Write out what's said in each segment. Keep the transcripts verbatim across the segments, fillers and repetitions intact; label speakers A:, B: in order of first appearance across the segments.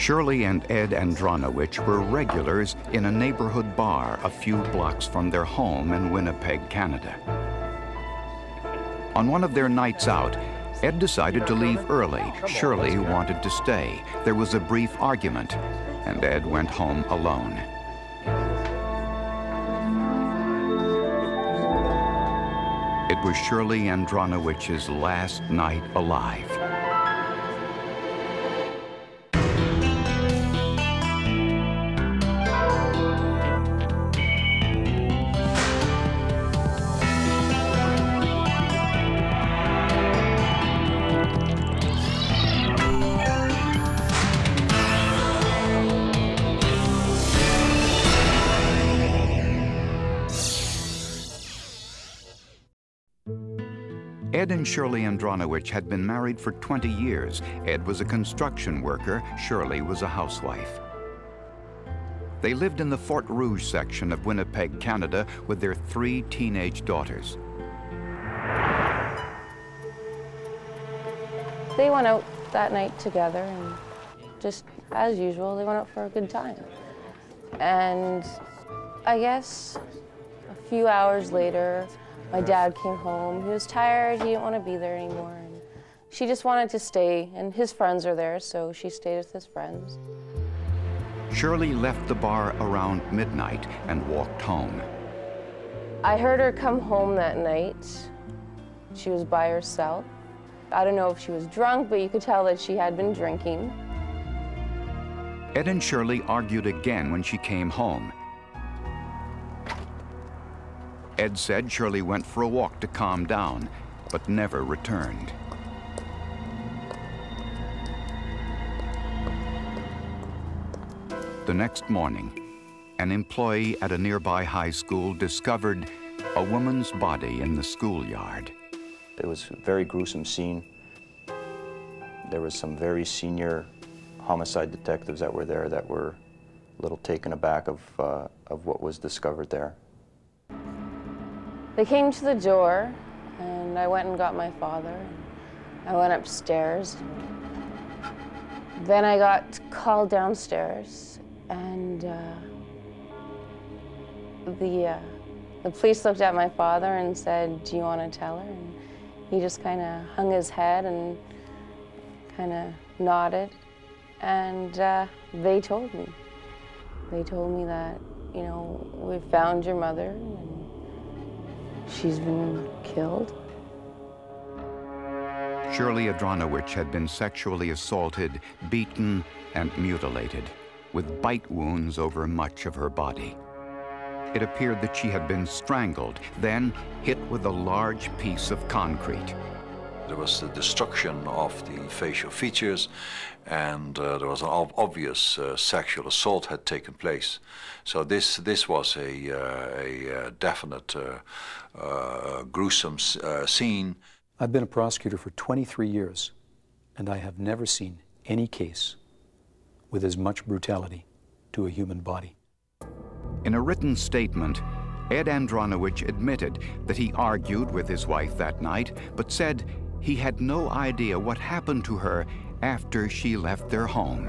A: Shirley and Ed Andronowicz were regulars in a neighborhood bar a few blocks from their home in Winnipeg, Canada. On one of their nights out, Ed decided to leave early. Shirley wanted to stay. There was a brief argument, and Ed went home alone. It was Shirley Andronowicz's last night alive. Ed and Shirley Andronowicz had been married for twenty years. Ed was a construction worker, Shirley was a housewife. They lived in the Fort Rouge section of Winnipeg, Canada, with their three teenage daughters.
B: They went out that night together, and just as usual, they went out for a good time. And I guess a few hours later, my dad came home. He was tired, he didn't want to be there anymore. And she just wanted to stay, and his friends are there, so she stayed with his friends.
A: Shirley left the bar around midnight and walked home.
B: I heard her come home that night. She was by herself. I don't know if she was drunk, but you could tell that she had been drinking.
A: Ed and Shirley argued again when she came home. Ed said Shirley went for a walk to calm down, but never returned. The next morning, an employee at a nearby high school discovered a woman's body in the schoolyard.
C: It was a very gruesome scene. There was some very senior homicide detectives that were there that were a little taken aback of, uh, of what was discovered there.
B: They came to the door, and I went and got my father. I went upstairs. Then I got called downstairs, and uh, the, uh, the police looked at my father and said, "Do you want to tell her?" And he just kind of hung his head and kind of nodded, and uh, they told me. They told me that, you know, we found your mother, and she's been killed.
A: Shirley Andronowicz had been sexually assaulted, beaten, and mutilated, with bite wounds over much of her body. It appeared that she had been strangled, then hit with a large piece of concrete.
D: There was the destruction of the facial features, and uh, there was an ob obvious uh, sexual assault had taken place. So this this was a, uh, a uh, definite uh, uh, gruesome uh, scene.
E: I've been a prosecutor for twenty-three years, and I have never seen any case with as much brutality to a human body.
A: In a written statement, Ed Andronowicz admitted that he argued with his wife that night, but said he had no idea what happened to her after she left their home.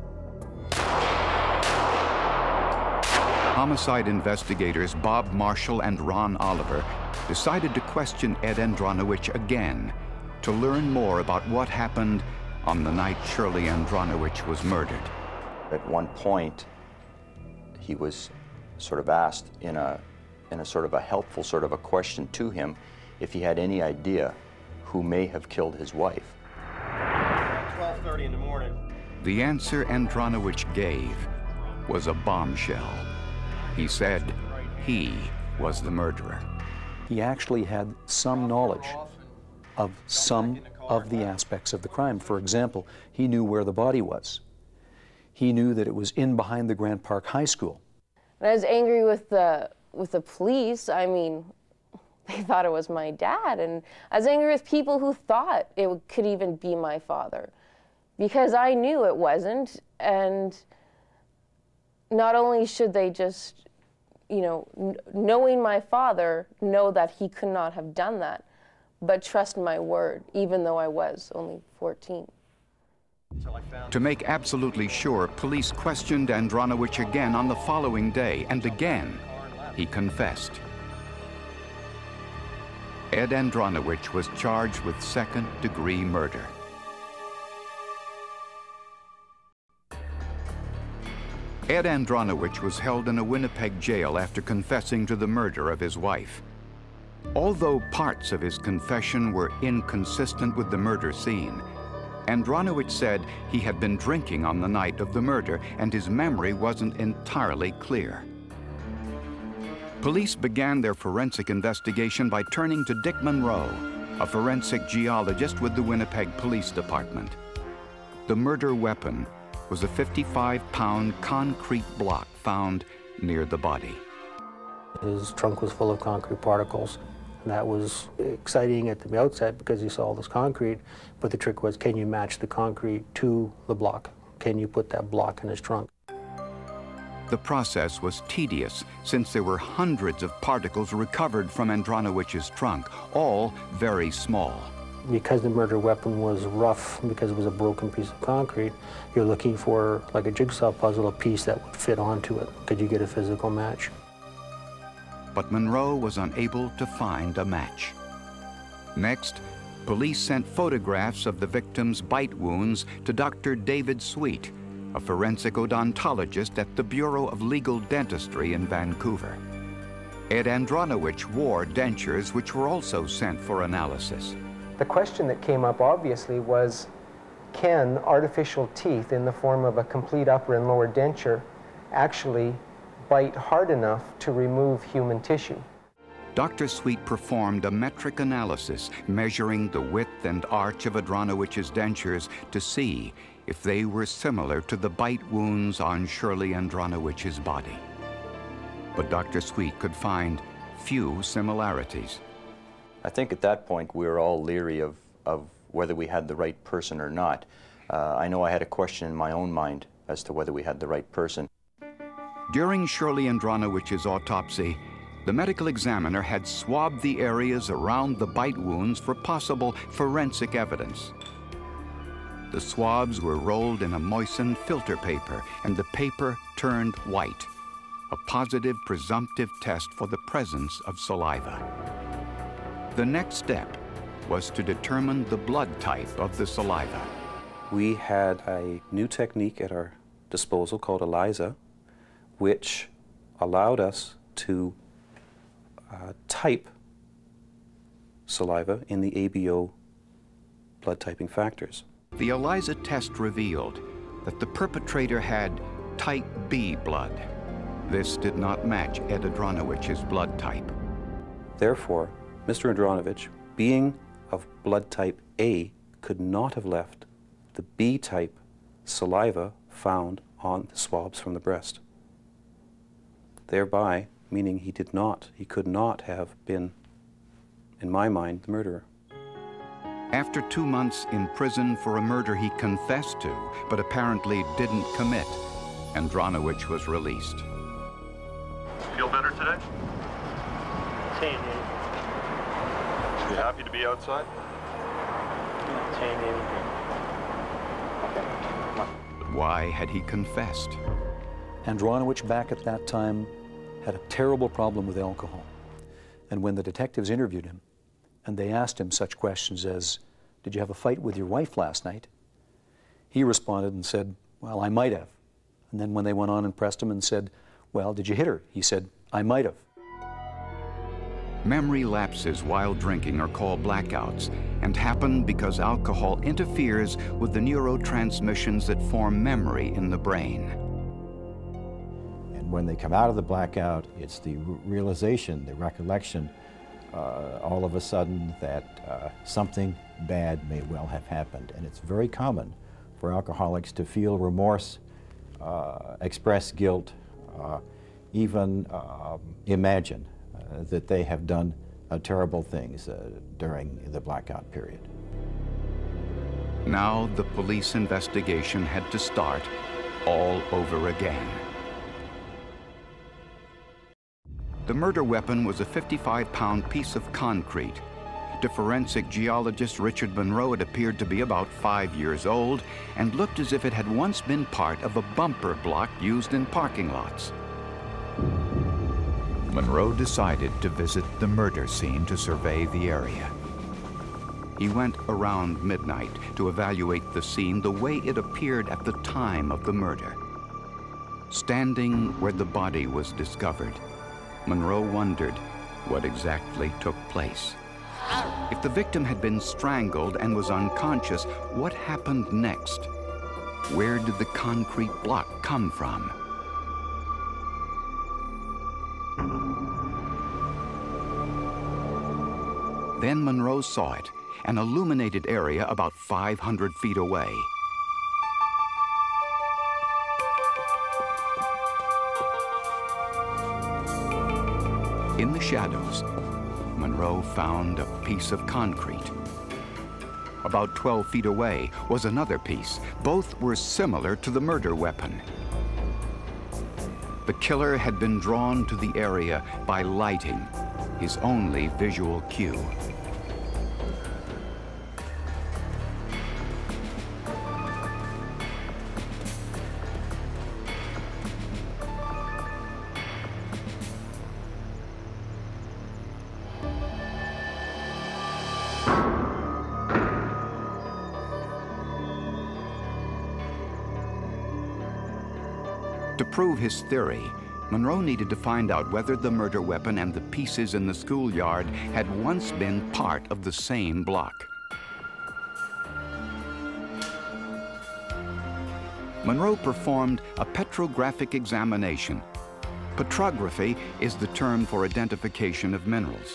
A: Homicide investigators Bob Marshall and Ron Oliver decided to question Ed Andronowicz again to learn more about what happened on the night Shirley Andronowicz was murdered.
C: At one point, he was sort of asked in a, in a sort of a helpful sort of a question to him if he had any idea who may have killed his wife.
F: twelve thirty in the morning.
A: The answer Andronowicz gave was a bombshell. He said he was the murderer.
E: He actually had some knowledge of some of the aspects of the crime. For example, he knew where the body was. He knew that it was in behind the Grant Park High School.
B: And I was angry with the, with the police. I mean, they thought it was my dad, and I was angry with people who thought it could even be my father, because I knew it wasn't. And not only should they just, you know, n knowing my father, know that he could not have done that, but trust my word, even though I was only fourteen.
A: To make absolutely sure, police questioned Andronowicz again on the following day, and again he confessed. Ed Andronowicz was charged with second-degree murder. Ed Andronowicz was held in a Winnipeg jail after confessing to the murder of his wife. Although parts of his confession were inconsistent with the murder scene, Andronowicz said he had been drinking on the night of the murder and his memory wasn't entirely clear. Police began their forensic investigation by turning to Dick Monroe, a forensic geologist with the Winnipeg Police Department. The murder weapon was a fifty-five pound concrete block found near the body.
G: His trunk was full of concrete particles. And that was exciting at the outset because you saw all this concrete, but the trick was, can you match the concrete to the block? Can you put that block in his trunk?
A: The process was tedious since there were hundreds of particles recovered from Andronowicz's trunk, all very small.
G: Because the murder weapon was rough, because it was a broken piece of concrete, you're looking for, like a jigsaw puzzle, a piece that would fit onto it. Could you get a physical match?
A: But Monroe was unable to find a match. Next, police sent photographs of the victim's bite wounds to Doctor David Sweet, a forensic odontologist at the Bureau of Legal Dentistry in Vancouver. Ed Andronowicz wore dentures which were also sent for analysis.
H: The question that came up obviously was, can artificial teeth in the form of a complete upper and lower denture actually bite hard enough to remove human tissue?
A: Doctor Sweet performed a metric analysis measuring the width and arch of Andronowicz's dentures to see if they were similar to the bite wounds on Shirley Andronowicz's body. But Doctor Sweet could find few similarities.
C: I think at that point we were all leery of, of whether we had the right person or not. Uh, I know I had a question in my own mind as to whether we had the right person.
A: During Shirley Andronowicz's autopsy, the medical examiner had swabbed the areas around the bite wounds for possible forensic evidence. The swabs were rolled in a moistened filter paper, and the paper turned white, a positive presumptive test for the presence of saliva. The next step was to determine the blood type of the saliva.
E: We had a new technique at our disposal called ELISA, which allowed us to uh, type saliva in the A B O blood typing factors.
A: The ELISA test revealed that the perpetrator had type B blood. This did not match Ed Andronowicz's blood type.
E: Therefore, Mister Andronowicz, being of blood type A, could not have left the B type saliva found on the swabs from the breast. Thereby, meaning he did not, he could not have been, in my mind, the murderer.
A: After two months in prison for a murder he confessed to, but apparently didn't commit, Andronowicz was released.
F: Feel better today?
G: Same,
F: You happy to be outside?
A: But why had he confessed?
E: Andronowicz back at that time had a terrible problem with alcohol. And when the detectives interviewed him, and they asked him such questions as, did you have a fight with your wife last night? He responded and said, well, I might have. And then when they went on and pressed him and said, well, did you hit her? He said, I might have.
A: Memory lapses while drinking are called blackouts and happen because alcohol interferes with the neurotransmissions that form memory in the brain.
I: And when they come out of the blackout, it's the realization, the recollection, uh, all of a sudden that uh, something bad may well have happened. And it's very common for alcoholics to feel remorse, uh, express guilt, uh, even uh, imagine uh, that they have done uh, terrible things uh, during the blackout period.
A: Now the police investigation had to start all over again. The murder weapon was a fifty-five pound piece of concrete. To forensic geologist Richard Monroe, it appeared to be about five years old and looked as if it had once been part of a bumper block used in parking lots. Monroe decided to visit the murder scene to survey the area. He went around midnight to evaluate the scene the way it appeared at the time of the murder. Standing where the body was discovered, Monroe wondered what exactly took place. If the victim had been strangled and was unconscious, what happened next? Where did the concrete block come from? Then Monroe saw it, an illuminated area about five hundred feet away. In the shadows, Monroe found a piece of concrete. About twelve feet away was another piece. Both were similar to the murder weapon. The killer had been drawn to the area by lighting, his only visual cue. To prove his theory, Monroe needed to find out whether the murder weapon and the pieces in the schoolyard had once been part of the same block. Monroe performed a petrographic examination. Petrography is the term for identification of minerals.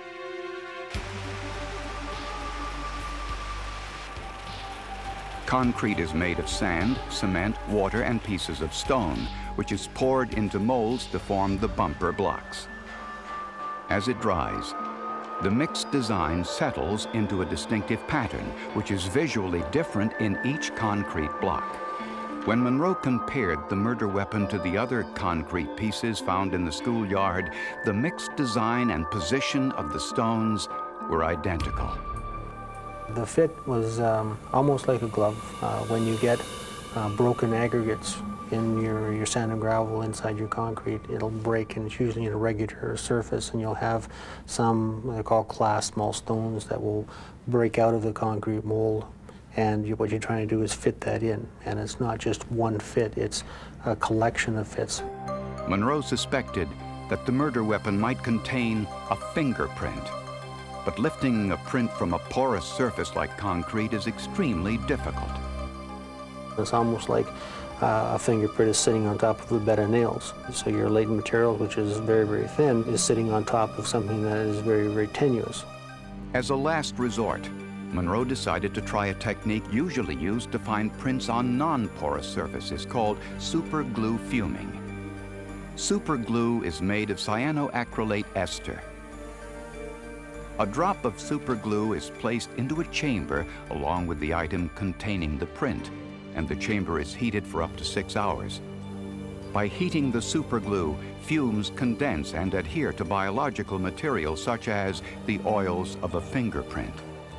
A: Concrete is made of sand, cement, water, and pieces of stone, which is poured into molds to form the bumper blocks. As it dries, the mixed design settles into a distinctive pattern, which is visually different in each concrete block. When Monroe compared the murder weapon to the other concrete pieces found in the schoolyard, the mixed design and position of the stones were identical.
G: The fit was um, almost like a glove. Uh, when you get uh, broken aggregates in your, your sand and gravel inside your concrete, it'll break, and it's usually an irregular surface, and you'll have some what they call clast small stones that will break out of the concrete mold, and you, what you're trying to do is fit that in. And it's not just one fit, it's a collection of fits.
A: Monroe suspected that the murder weapon might contain a fingerprint. But lifting a print from a porous surface like concrete is extremely difficult.
G: It's almost like uh, a fingerprint is sitting on top of a bed of nails. So your latent material, which is very, very thin, is sitting on top of something that is very, very tenuous.
A: As a last resort, Monroe decided to try a technique usually used to find prints on non-porous surfaces called superglue fuming. Superglue is made of cyanoacrylate ester. A drop of superglue is placed into a chamber along with the item containing the print, and the chamber is heated for up to six hours. By heating the superglue, fumes condense and adhere to biological materials such as the oils of a fingerprint.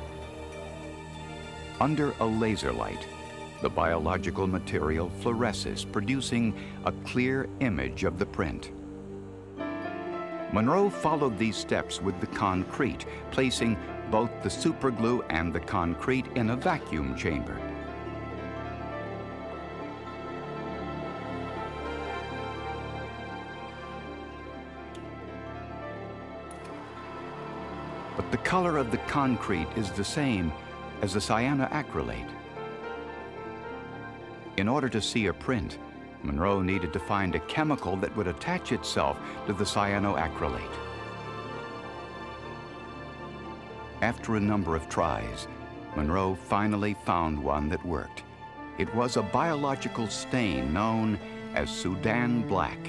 A: Under a laser light, the biological material fluoresces, producing a clear image of the print. Monroe followed these steps with the concrete, placing both the superglue and the concrete in a vacuum chamber. But the color of the concrete is the same as the cyanoacrylate. In order to see a print, Monroe needed to find a chemical that would attach itself to the cyanoacrylate. After a number of tries, Monroe finally found one that worked. It was a biological stain known as Sudan black.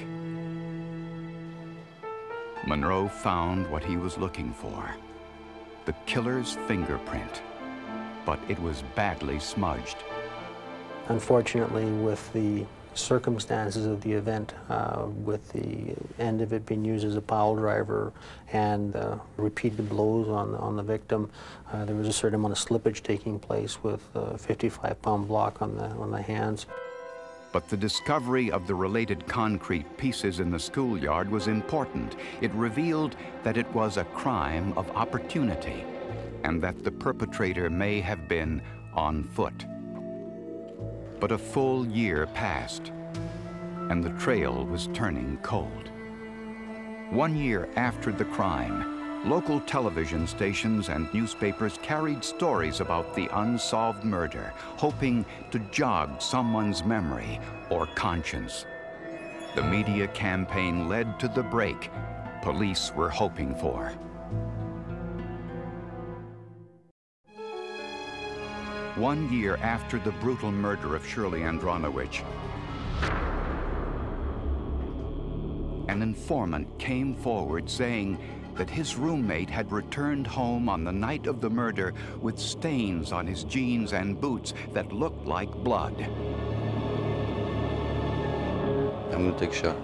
A: Monroe found what he was looking for, the killer's fingerprint, but it was badly smudged.
G: Unfortunately, with the circumstances of the event, uh, with the end of it being used as a pile driver and uh, repeated blows on, on the victim. Uh, there was a certain amount of slippage taking place with a fifty-five pound block on the, on the hands.
A: But the discovery of the related concrete pieces in the schoolyard was important. It revealed that it was a crime of opportunity and that the perpetrator may have been on foot. But a full year passed, and the trail was turning cold. One year after the crime, local television stations and newspapers carried stories about the unsolved murder, hoping to jog someone's memory or conscience. The media campaign led to the break police were hoping for. One year after the brutal murder of Shirley Andronowicz, an informant came forward saying that his roommate had returned home on the night of the murder with stains on his jeans and boots that looked like blood.
J: I'm gonna take a shot.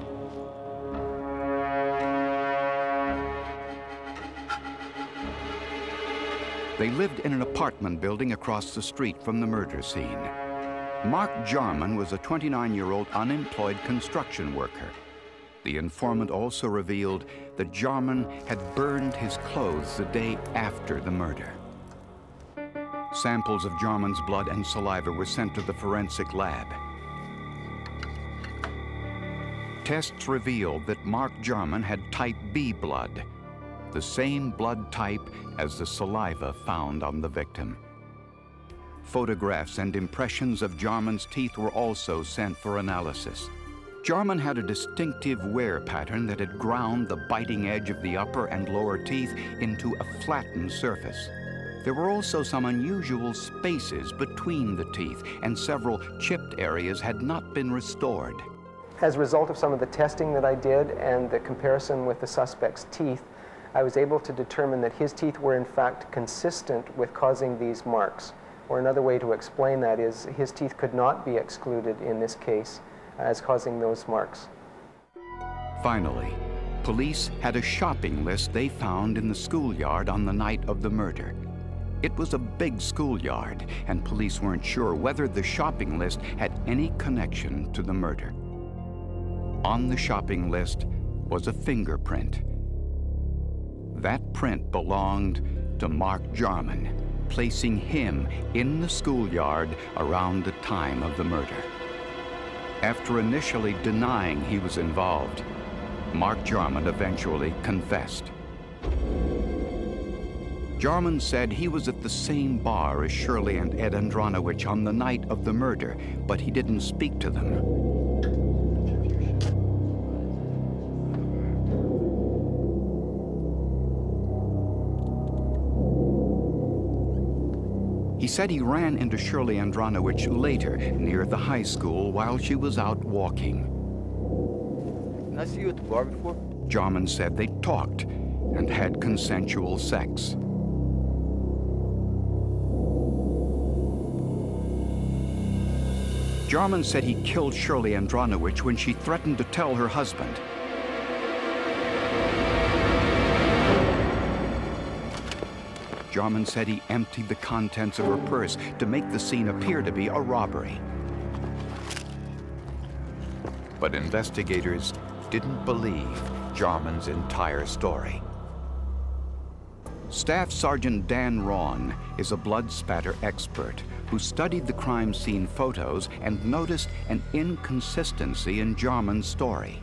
A: They lived in an apartment building across the street from the murder scene. Mark Jarman was a twenty-nine-year-old unemployed construction worker. The informant also revealed that Jarman had burned his clothes the day after the murder. Samples of Jarman's blood and saliva were sent to the forensic lab. Tests revealed that Mark Jarman had type B blood, the same blood type as the saliva found on the victim. Photographs and impressions of Jarman's teeth were also sent for analysis. Jarman had a distinctive wear pattern that had ground the biting edge of the upper and lower teeth into a flattened surface. There were also some unusual spaces between the teeth, and several chipped areas had not been restored.
H: As a result of some of the testing that I did and the comparison with the suspect's teeth, I was able to determine that his teeth were in fact consistent with causing these marks. Or another way to explain that is his teeth could not be excluded in this case as causing those marks.
A: Finally, police had a shopping list they found in the schoolyard on the night of the murder. It was a big schoolyard, and police weren't sure whether the shopping list had any connection to the murder. On the shopping list was a fingerprint. That print belonged to Mark Jarman, placing him in the schoolyard around the time of the murder. After initially denying he was involved, Mark Jarman eventually confessed. Jarman said he was at the same bar as Shirley and Ed Andronowicz on the night of the murder, but he didn't speak to them. He said he ran into Shirley Andronowicz later near the high school while she was out walking.
J: Didn't I see you at the bar before?
A: Jarman said they talked and had consensual sex. Jarman said he killed Shirley Andronowicz when she threatened to tell her husband. Jarman said he emptied the contents of her purse to make the scene appear to be a robbery. But investigators didn't believe Jarman's entire story. Staff Sergeant Dan Rawn is a blood spatter expert who studied the crime scene photos and noticed an inconsistency in Jarman's story.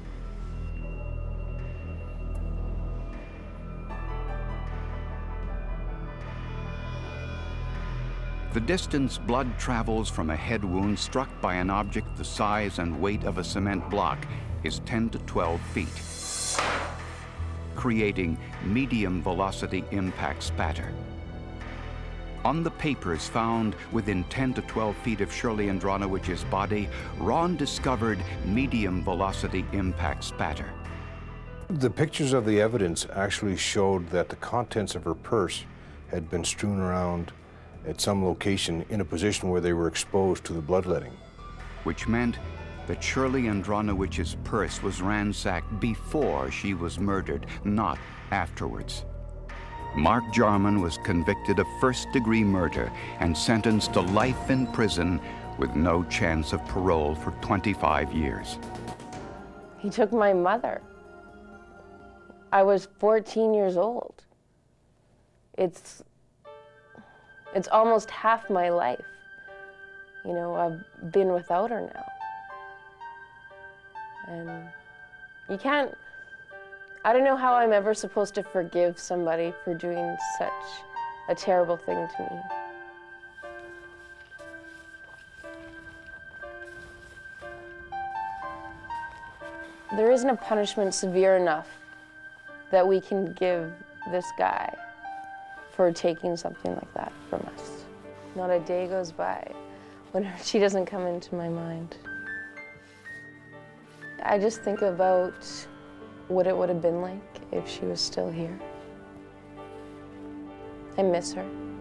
A: The distance blood travels from a head wound struck by an object the size and weight of a cement block is ten to twelve feet, creating medium velocity impact spatter. On the papers found within ten to twelve feet of Shirley Andronowicz's body, Rawn discovered medium velocity impact spatter.
K: The pictures of the evidence actually showed that the contents of her purse had been strewn around at some location in a position where they were exposed to the bloodletting.
A: Which meant that Shirley Andranowicz's purse was ransacked before she was murdered, not afterwards. Mark Jarman was convicted of first-degree murder and sentenced to life in prison with no chance of parole for twenty-five years.
B: He took my mother. I was fourteen years old. It's, it's almost half my life. You know, I've been without her now. And you can't, I don't know how I'm ever supposed to forgive somebody for doing such a terrible thing to me. There isn't a punishment severe enough that we can give this guy for taking something like that from us. Not a day goes by when she doesn't come into my mind. I just think about what it would have been like if she was still here. I miss her.